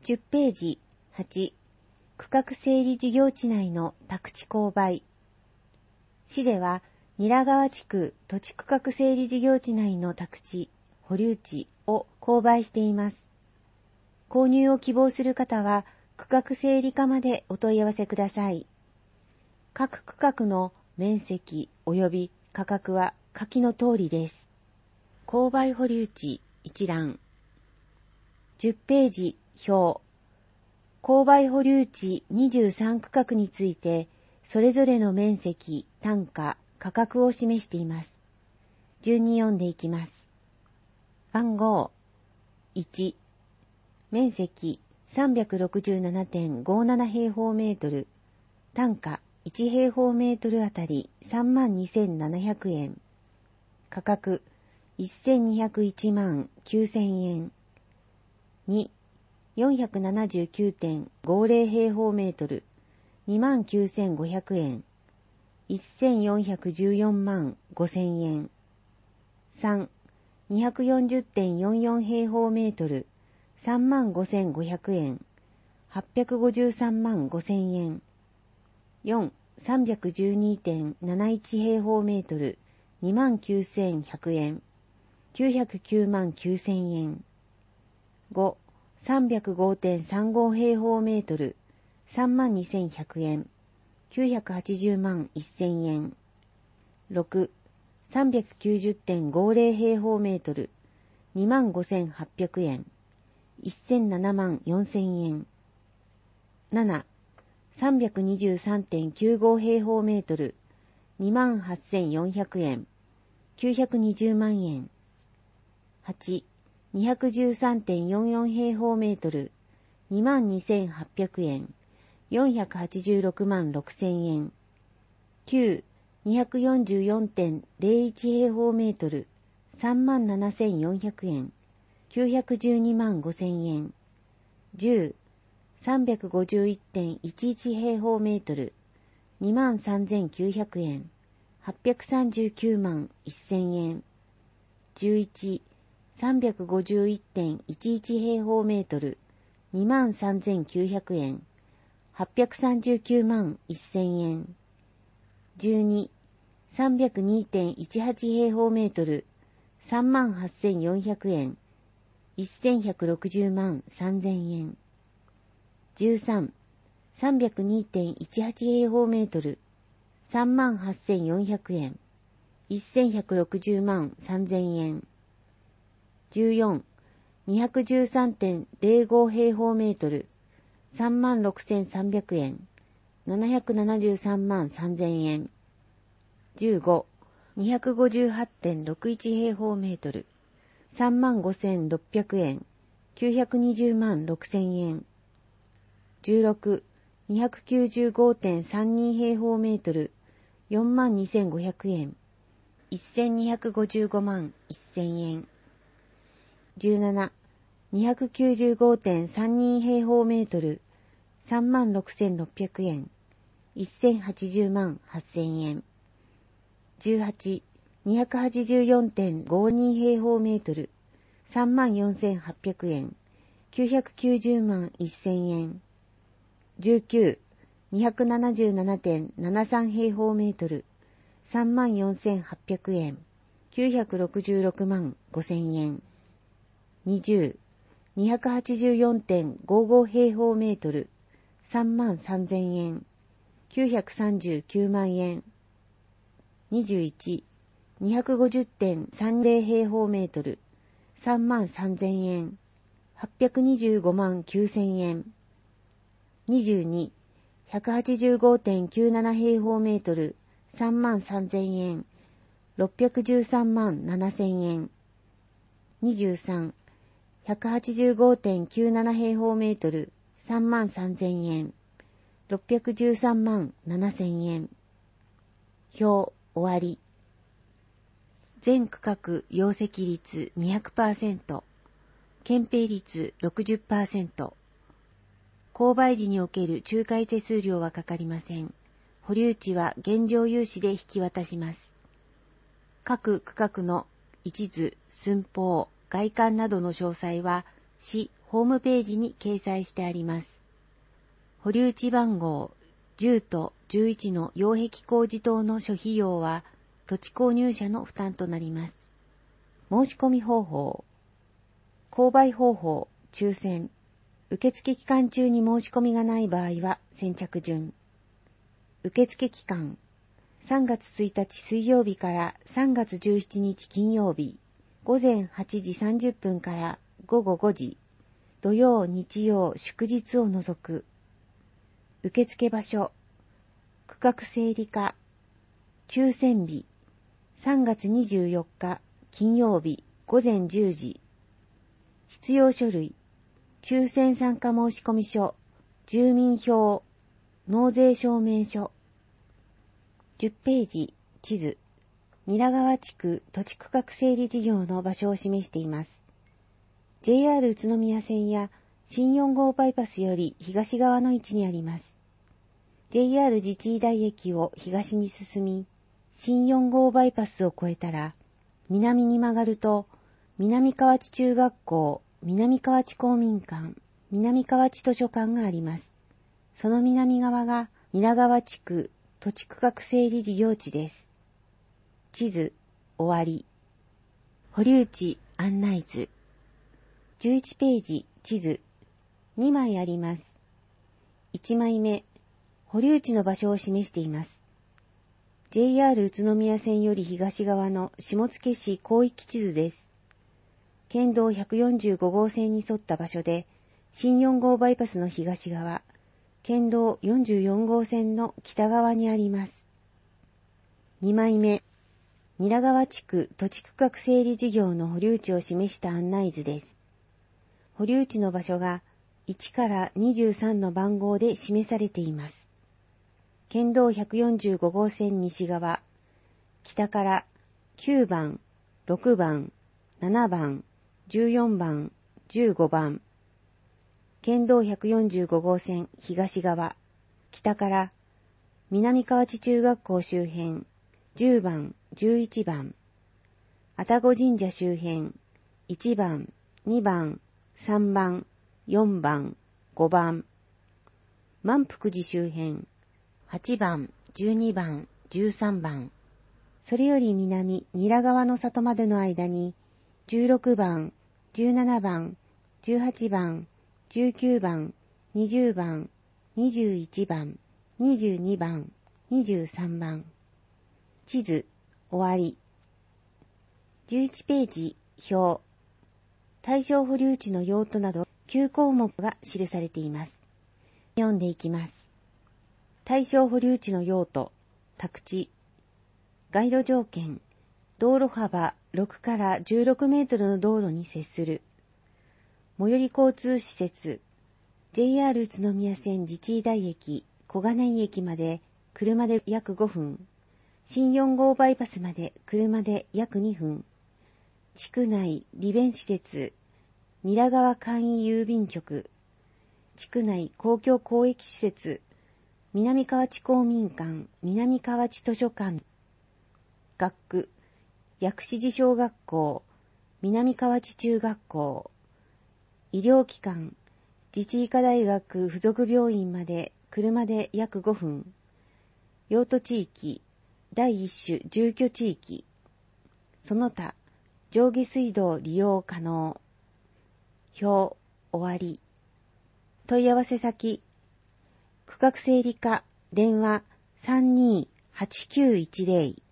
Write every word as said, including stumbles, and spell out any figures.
じゅっページはち、区画整理事業地内の宅地購買。市では、韮川地区土地区画整理事業地内の宅地、保留地を購買しています。購入を希望する方は、区画整理課までお問い合わせください。各区画の面積及び価格は下記の通りです。購買保留地一覧。じゅっページ表。購買保留地にじゅうさん区画について、それぞれの面積、単価、価格を示しています。順に読んでいきます。番号いち、面積 さんびゃくろくじゅうななてんごーなな 平方メートル、単価いち平方メートルあたり さんまんにせんななひゃくえん、価格せんにひゃくいちまんきゅうせんえん。に、よんひゃくななじゅうきゅうてんごーぜろ 平方メートル、にまんきゅうせんごひゃくえん、せんよんひゃくじゅうよんまんごせんえん。さん、にひゃくよんじゅうてんよんよん 平方メートル、さんまんごせんごひゃくえん、はっぴゃくごじゅうさんまんごせんえん。よん、さんびゃくじゅうにてんなないち 平方メートル、にまんきゅうせんひゃくえん、きゅうひゃくきゅうまんきゅうせんえん。ご、さんびゃくごてんさんご 平方メートル、さんまんにせんひゃくえん、きゅうひゃくはちじゅうまんせんえん。ろく、さんびゃくきゅうじゅうてんごーぜろ 平方メートル、にまんごせんはっぴゃくえん、せんななまんよんせんえん。なな、さんびゃくにじゅうさんてんきゅうご 平方メートル、にまんはっせんよんひゃくえん、きゅうひゃくにじゅうまんえん。はち、にひゃくじゅうさんてんよんよん 平方メートル、にまんにせんはっぴゃくえん、よんひゃくはちじゅうろくまんろくせんえん。きゅう、にひゃくよんじゅうよんてんぜろいち 平方メートル、さんまんななせんよんひゃくえん、きゅうひゃくじゅうにまんごせんえん。じゅう、さんびゃくごじゅういちてんいちいち 平方メートル、にまんさんぜんきゅうひゃくえん、はっぴゃくさんじゅうきゅうまんせんえん。じゅういち、さんびゃくごじゅういちてんいちいち 平方メートル、にまんさんぜんきゅうひゃくえん、はっぴゃくさんじゅうきゅうまんせんえん。じゅうに、さんびゃくにてんいちはち 平方メートル、さんまんはっせんよんひゃくえん、せんひゃくろくじゅうまんさんぜんえん。じゅうさん、さんびゃくにてんいちはち 平方メートル、さんまんはっせんよんひゃくえん、せんひゃくろくじゅうまんさんぜんえん。じゅうよん、にひゃくじゅうさんてんぜろご 平方メートル、さんまんろくせんさんびゃくえん、ななひゃくななじゅうさんまんさんぜんえん。じゅうご、にひゃくごじゅうはちてんろくいち 平方メートル、さんまんごせんろっぴゃくえん、きゅうひゃくにじゅうまんろくせんえん。じゅうろく、にひゃくきゅうじゅうごてんさんに 平方メートル、よんまんにせんごひゃくえん、せんにひゃくごじゅうごまんせんえん。じゅうなな、にひゃくきゅうじゅうごてんさんに 平方メートル、さんまんろくせんろっぴゃくえん、せんはちじゅうまんはっせんえん。じゅうはち、にひゃくはちじゅうよんてんごに 平方メートル、さんまんよんせんはっぴゃくえん、きゅうひゃくきゅうじゅうまんせんえん。じゅうきゅう、にひゃくななじゅうななてんななさん 平方メートル、さんまんよんせんはっぴゃくえん、きゅうひゃくろくじゅうろくまんごせんえん。にじゅう、にひゃくはちじゅうよんてんごご 平方メートル、さんまんさんぜんえん、きゅうひゃくさんじゅうきゅうまんえん。にじゅういち、にひゃくごじゅうてんさんぜろ 平方メートル、さんまんさんぜんえん、はっぴゃくにじゅうごまんきゅうせんえん。にじゅうに、ひゃくはちじゅうごてんきゅうなな 平方メートル、さんまんさんぜんえん、ろっぴゃくじゅうさんまんななせんえん。にじゅうさん、ひゃくはちじゅうごてんきゅうなな 平方メートル、さんまんさんぜんえん、ろっぴゃくじゅうさんまんななせんえん。表、終わり。全区画容積率 にひゃくパーセント、憲兵率 ろくじゅっパーセント。購買時における仲介手数料はかかりません。保留地は現状融資で引き渡します。各区画の一図、寸法、外観などの詳細は、市ホームページに掲載してあります。保留地番号じゅうとじゅういちの擁壁工事等の諸費用は土地購入者の負担となります。申し込み方法、購買方法、抽選、受付期間中に申し込みがない場合は先着順。受付期間、さんがつついたち水曜日からさんがつじゅうしちにち金曜日、ごぜんはちじさんじゅっぷんからごごごじ、土曜、日曜、祝日を除く。受付場所、区画整理課、抽選日、さんがつにじゅうよっか金曜日ごぜんじゅうじ。必要書類、抽選参加申込書、住民票、納税証明書。じゅっページ、地図。韮川地区土地区画整理事業の場所を示しています。ジェイアール 宇都宮線や新よんごうバイパスより東側の位置にあります。ジェイアール 自治医大駅を東に進み、新よんごうバイパスを越えたら、南に曲がると、南河内中学校、南河内公民館、南河内図書館があります。その南側が韮川地区土地区画整理事業地です。地図、終わり。保留地、案内図。じゅういちページ、地図。にまいあります。いちまいめ、保留地の場所を示しています。ジェイアール 宇都宮線より東側の下野市広域地図です。県道ひゃくよんじゅうごごう線に沿った場所で、新よんごうバイパスの東側、県道よんじゅうよんごう線の北側にあります。にまいめ、韮川地区土地区画整理事業の保留地を示した案内図です。保留地の場所がいちからにじゅうさんの番号で示されています。県道ひゃくよんじゅうごごう線西側、北からきゅうばん、ろくばん、ななばん、じゅうよんばん、じゅうごばん。県道ひゃくよんじゅうごごう線東側、北から南河内中学校周辺、じゅうばん、じゅういちばん。愛宕神社周辺、いちばん、にばん、さんばん、よんばん、ごばん。万福寺周辺、はちばん、じゅうにばん、じゅうさんばん。それより南、韮川の里までの間に、じゅうろくばん、じゅうななばん、じゅうはちばん、じゅうきゅうばん、にじゅうばん、にじゅういちばん、にじゅうにばん、にじゅうさんばん。地図、終わり。じゅういちページ、表。対象保留地の用途などきゅうこうもくが記されています。読んでいきます。対象保留地の用途、宅地。街路条件、道路幅ろくからじゅうろくメートルの道路に接する。最寄り交通施設、ジェイアール 宇都宮線自治医大駅、小金井駅まで車で約ごふん。新よんごうバイパスまで車で約にふん。地区内利便施設、韮川簡易郵便局。地区内公共交易施設、南河内公民館、南河内図書館。学区、薬師寺小学校、南河内中学校。医療機関、自治医科大学附属病院まで車で約ごふん。用途地域、第一種住居地域。その他、上下水道利用可能。表、終わり。問い合わせ先、区画整理課、電話さんにーはちきゅういちぜろ